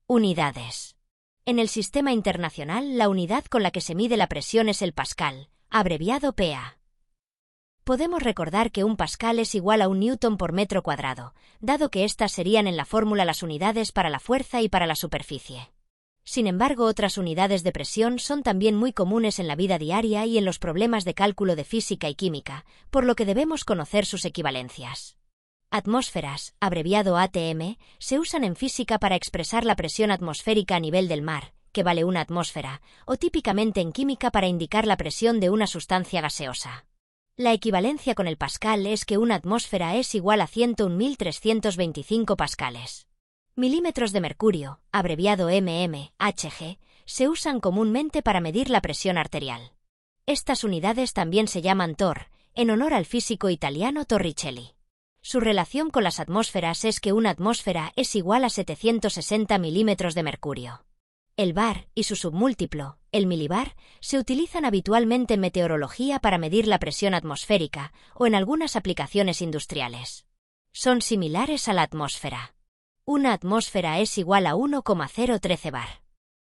Unidades. En el sistema internacional, la unidad con la que se mide la presión es el pascal, abreviado PA. Podemos recordar que un pascal es igual a un newton por metro cuadrado, dado que estas serían en la fórmula las unidades para la fuerza y para la superficie. Sin embargo, otras unidades de presión son también muy comunes en la vida diaria y en los problemas de cálculo de física y química, por lo que debemos conocer sus equivalencias. Atmósferas, abreviado ATM, se usan en física para expresar la presión atmosférica a nivel del mar, que vale una atmósfera, o típicamente en química para indicar la presión de una sustancia gaseosa. La equivalencia con el pascal es que una atmósfera es igual a 101.325 pascales. Milímetros de mercurio, abreviado mmHg, se usan comúnmente para medir la presión arterial. Estas unidades también se llaman torr, en honor al físico italiano Torricelli. Su relación con las atmósferas es que una atmósfera es igual a 760 milímetros de mercurio. El bar y su submúltiplo, el milibar, se utilizan habitualmente en meteorología para medir la presión atmosférica o en algunas aplicaciones industriales. Son similares a la atmósfera. Una atmósfera es igual a 1,013 bar.